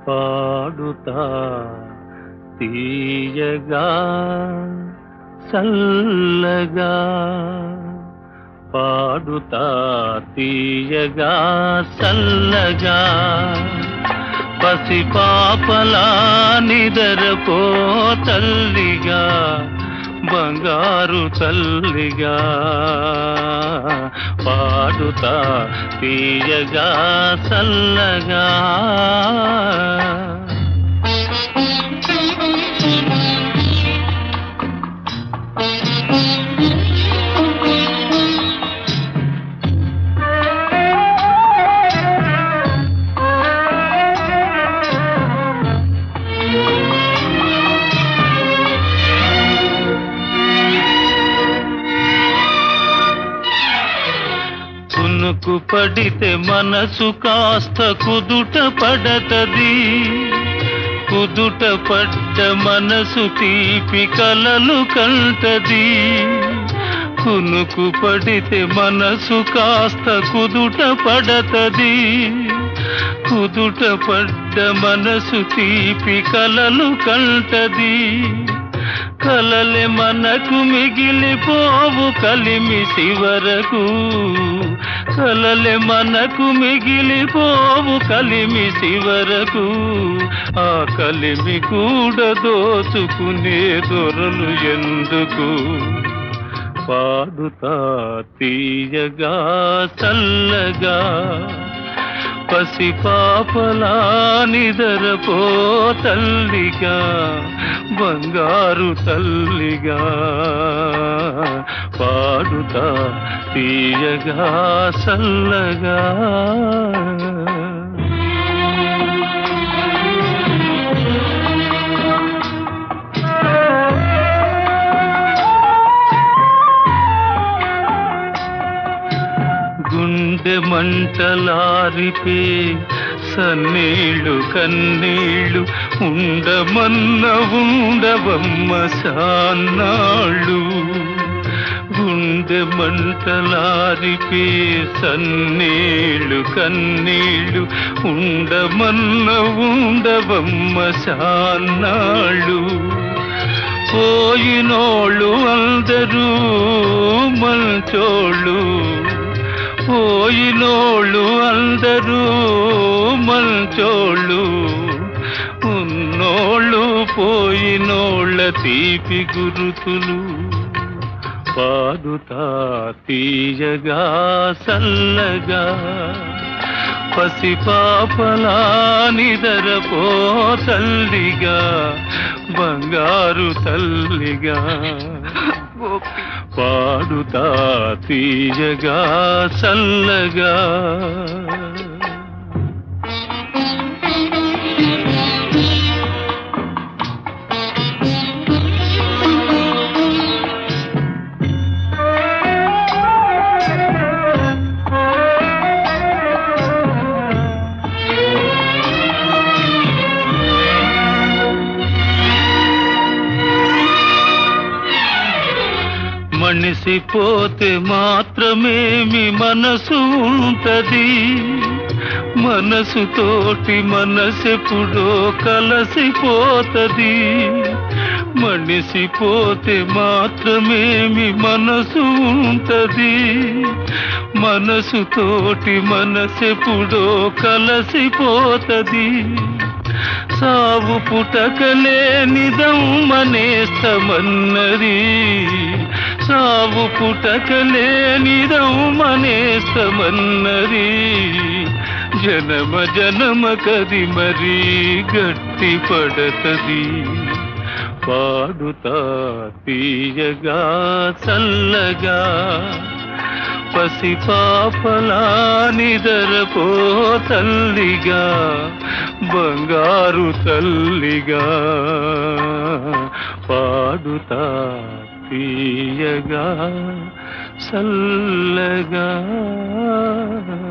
పాడుతా తీయగా చల్లగా, పాడుతా తీయగా చల్లగా, పసిపాపలా నిదరపో తల్లిగా, బంగారు తల్లిగా, పాడుతా తీయగా చల్లగా. కునుకు పడితే మనసు కాస్త కుదుట పడతది, కుదుట పడ్డ మనసు తీపి కలలు కంటది. కునుకు పడితే మనసు కాస్త కుదుట పడతది, కుదుట పడ్డ మనసు తీపి కలలు కంటది. కలలే మనకు మిగిలిపోవు కలిమి చివరకు, కలలే మనకు మిగిలిపోవు కలిమి చివరకు. ఆ కలిమి కూడా దోచుకునే దొరలు ఎందుకు? పాడుతా తీయగా చల్లగా, పసిపాపలా నిదరపో తల్లిగా, బంగారు తల్లిగా, పాడుతా తీయగా చల్లగా. గుండె మంటలారిపే సన్నీళ్ళు కన్నీళ్ళు, ఉండమన్న ఉండవమ్మ సాన్నాళ్ళు. గుండె మంటలారిపే సన్నీళ్ళు కన్నీళ్ళు, ఉండమన్న ఉండవమ్మ సాన్నాళ్ళు. పోయినోళ్ళు అందరూ మంచోళ్ళు, పోయినోళ్ళు అందరూ మంచోళ్ళు, ఉన్నోళ్ళు పోయినోళ్ళ తీపి గురుతులు. పాడుతా తీయగా చల్లగా, పసిపాపలా నిదరపో తల్లిగా, బంగారు తల్లిగా, పాడుతా తీయగా చల్లగా. మనిసిపోతే మాత్రమేమి మనసు ఉంటది, మనసుతోటి మనసెప్పుడో కలసిపోతది. మనిసిపోతే మాత్రమేమి మనసు ఉంటది, మనసుతోటి మనసెప్పుడో కలసిపోతది. సావు పుటకలే నిదమ్మనేస్తమన్నది, సావు పుటకలే నిదమ్మనేస్తమన్నది. జనమ జనమ కది మరీ గట్టి పడతది. పాడుతా తీయగా చల్లగా, పసిపాపలా నిదరపో తల్లిగా, బంగారు తల్లిగా, పాడుతా తీయగా చల్లగా.